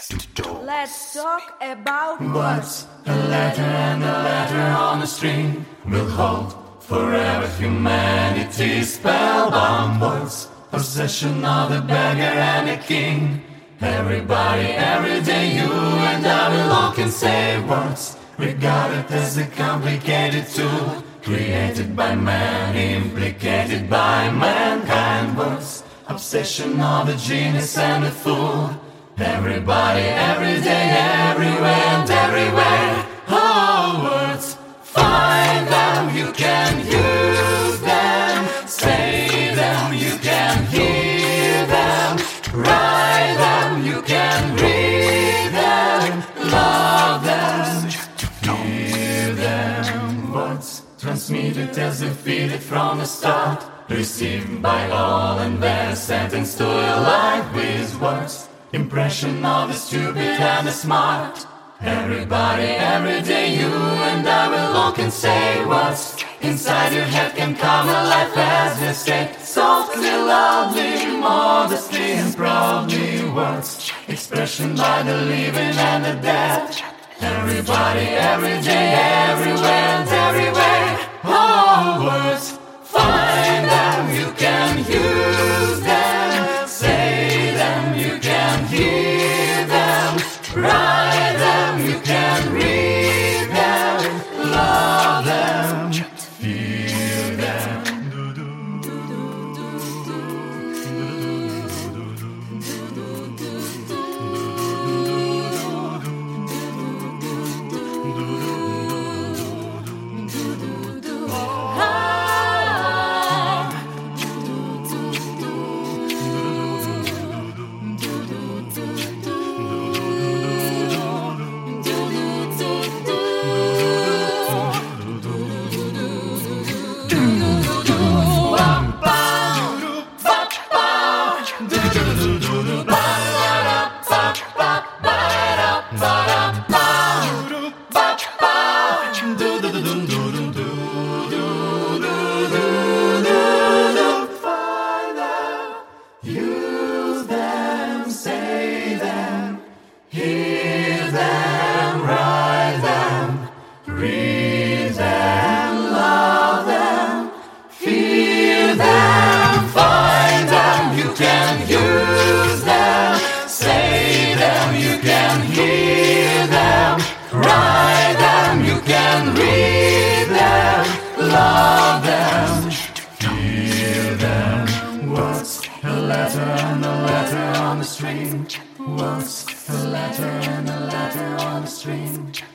Let's talk about Words, a letter and a letter on a string will hold forever humanity. Spellbound words, possession of a beggar and a king. Everybody, every day, you and I will all can say words, regarded as a complicated tool, created by man, implicated by mankind. Words, obsession of a genius and a fool. Everybody, every day, everywhere and everywhere. Oh, words, find them, you can use them. Say them, you can hear them. Write them, you can read them. Love them, feel them. Words, transmitted as defeated from the start. Received by all and their sentence to a life with words. Impression of the stupid and the smart. Everybody, every day, you and I will all can say what's inside your head can come alive as you say. Softly, loudly, modestly and proudly. Words, expression by the living and the dead. Everybody, every day, everywhere and everywhere. Oh, words, find them, you can use them. Say them, you can hear them. Write them, you can read them. Love them, feel them. Use them, say them, hear them, write them, read them, love them, feel them, find them, you can use them, say them, you can hear them, write them, you can read them, love them, feel them. Words, a letter and a letter on the string. Words, a letter and a letter on the string.